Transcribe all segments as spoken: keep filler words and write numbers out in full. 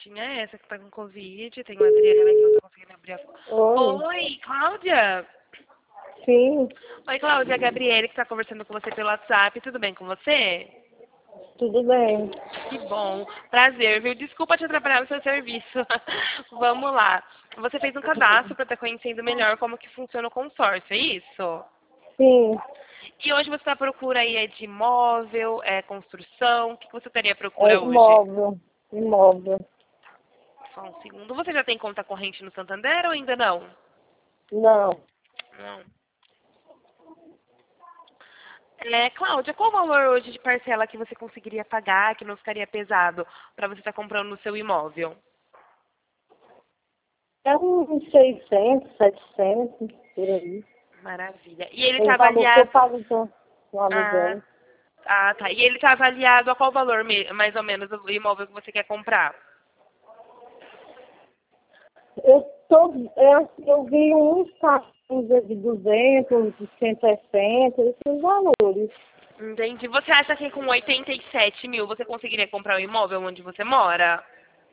Tinha essa que tá com Covid, tem uma Adriana que não tá conseguindo abrir a... Oi. Oi, Cláudia. Sim, Oi, Cláudia, é a Gabriele que tá conversando com você pelo WhatsApp. Tudo bem com você? tudo bem. Que bom. Prazer, viu? Desculpa te atrapalhar no seu serviço. Vamos lá. Você fez um cadastro para estar conhecendo melhor como que funciona o consórcio, é isso? Sim, E hoje você está à procura aí é de imóvel, é construção? O que que você estaria à é procura hoje? imóvel. Imóvel. Só um segundo. Você já tem conta corrente no Santander ou ainda não? Não. Não. É, Cláudia, qual o valor hoje de parcela que você conseguiria pagar, que não ficaria pesado, para você estar comprando no seu imóvel? É uns seiscentos, setecentos, por aí. Maravilha. E ele É o está valor que eu avaliado... pago do do Ah, aluguel. ah, tá. E ele está avaliado a qual valor, me- mais ou menos, o imóvel que você quer comprar? Eu, tô, eu, eu vi uns carros de duzentos, de cento e sessenta, esses valores. Entendi. Você acha que com oitenta e sete mil você conseguiria comprar o imóvel onde você mora?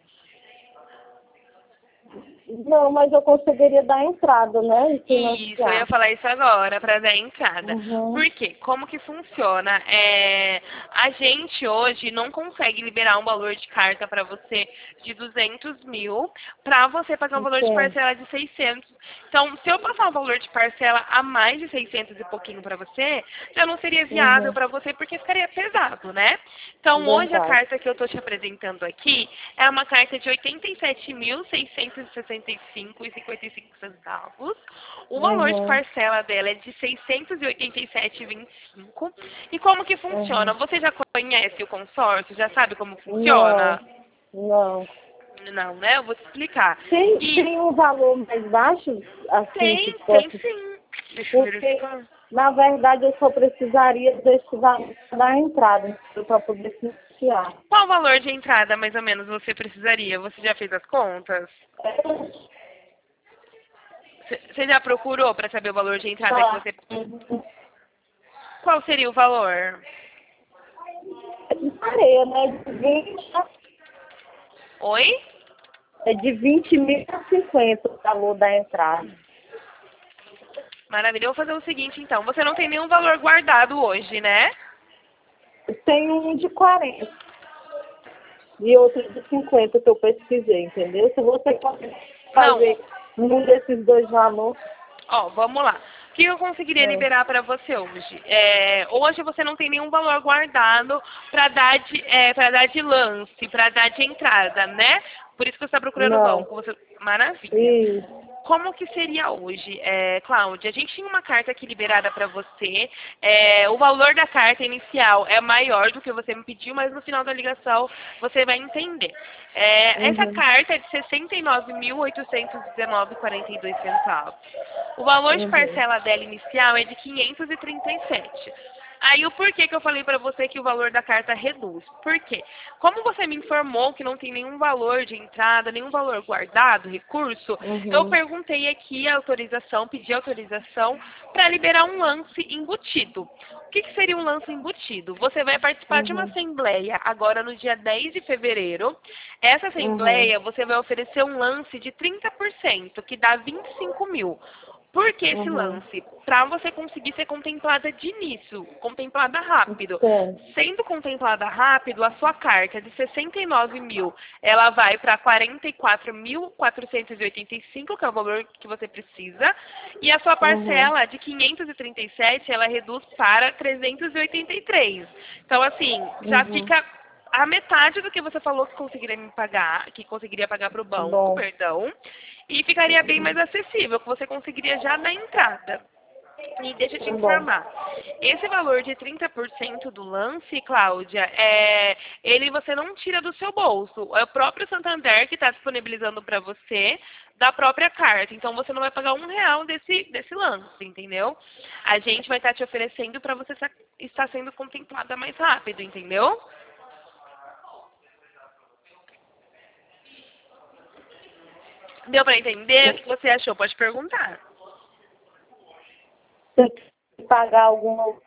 Não, mas eu conseguiria dar entrada, né? E Isso, eu ia financiar. falar isso agora, para dar entrada. Uhum. Por quê? Como que funciona? É, a gente hoje não consegue liberar um valor de carta para você de duzentos mil para você pagar um valor de Entendo. parcela de seiscentos. Então, se eu passar um valor de parcela a mais de seiscentos e pouquinho para você, já não seria viável Uhum. para você porque ficaria pesado, né? Então, hoje a Verdade. carta que eu estou te apresentando aqui é uma carta de oitenta e sete mil seiscentos e sessenta e cinco reais e cinquenta e cinco centavos. O valor de Uhum. parcela dela é de seiscentos e oitenta e sete reais e vinte e cinco centavos. E como que funciona? Uhum. Você já conhece o consórcio? Já sabe como Não, funciona? não. Não, né? Eu vou te explicar. Tem, E tem um valor mais baixo, assim, que tem, tem posso. sim. Deixa eu Porque, verificar. na verdade, eu só precisaria desse valor da entrada para poder financiar. Qual o valor de entrada, mais ou menos, você precisaria? Você já fez as contas? C- Você já procurou para saber o valor de entrada que Tá. você... Qual seria o valor? Areia, né? De vinte, Oi? é de vinte mil a cinquenta o valor da entrada. Maravilha. Eu vou fazer o seguinte, então. Você não tem nenhum valor guardado hoje, né? Tem um de quarenta e outro de cinquenta que eu pesquisei, entendeu? Se você pode Não. fazer um desses dois valores, Ó, vamos lá. O que eu conseguiria é. liberar para você hoje? É, hoje você não tem nenhum valor guardado para dar de, é, para dar de lance, para dar de entrada, né? Por isso que você está procurando o Não. banco. Você... Maravilha. Isso. Como que seria hoje, é, Cláudia? A gente tinha uma carta aqui liberada para você. É, o valor da carta inicial é maior do que você me pediu, mas no final da ligação você vai entender. É, essa Uhum. carta é de sessenta e nove mil oitocentos e dezenove reais e quarenta e dois centavos. O valor de Uhum. parcela dela inicial é de quinhentos e trinta e sete. Aí o porquê que eu falei pra você que o valor da carta reduz? Por quê? Como você me informou que não tem nenhum valor de entrada, nenhum valor guardado, recurso, eu Uhum. perguntei aqui a autorização, pedi autorização para liberar um lance embutido. O que, que seria um lance embutido? Você vai participar de uma Uhum. assembleia agora no dia dez de fevereiro. Essa Uhum. assembleia você vai oferecer um lance de trinta por cento, que dá vinte e cinco mil. Por que esse Uhum. lance? Para você conseguir ser contemplada de início, contemplada rápido. Entendo. Sendo contemplada rápido, a sua carta de sessenta e nove mil, ela vai para quarenta e quatro mil quatrocentos e oitenta e cinco, que é o valor que você precisa, e a sua Uhum. parcela de quinhentos e trinta e sete, ela reduz para trezentos e oitenta e três. Então, assim, já Uhum. fica a metade do que você falou que conseguiria me pagar, que conseguiria pagar para o banco, Bom. perdão, e ficaria bem mais acessível, que você conseguiria já na entrada. E deixa eu te Bom. informar. Esse valor de trinta por cento do lance, Cláudia, é, ele você não tira do seu bolso. É o próprio Santander que está disponibilizando para você da própria carta. Então você não vai pagar um real desse, desse lance, entendeu? A gente vai estar te oferecendo para você sa- estar sendo contemplada mais rápido, entendeu? Deu para entender? O que você achou? Pode perguntar. Tem que pagar alguma.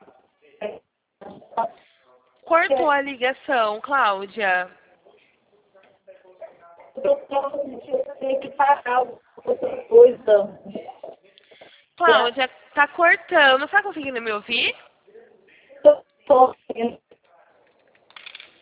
Cortou a ligação, Cláudia. eu tenho que pagar outra coisa. Cláudia, tá cortando. Tá conseguindo me ouvir? Tô, tô,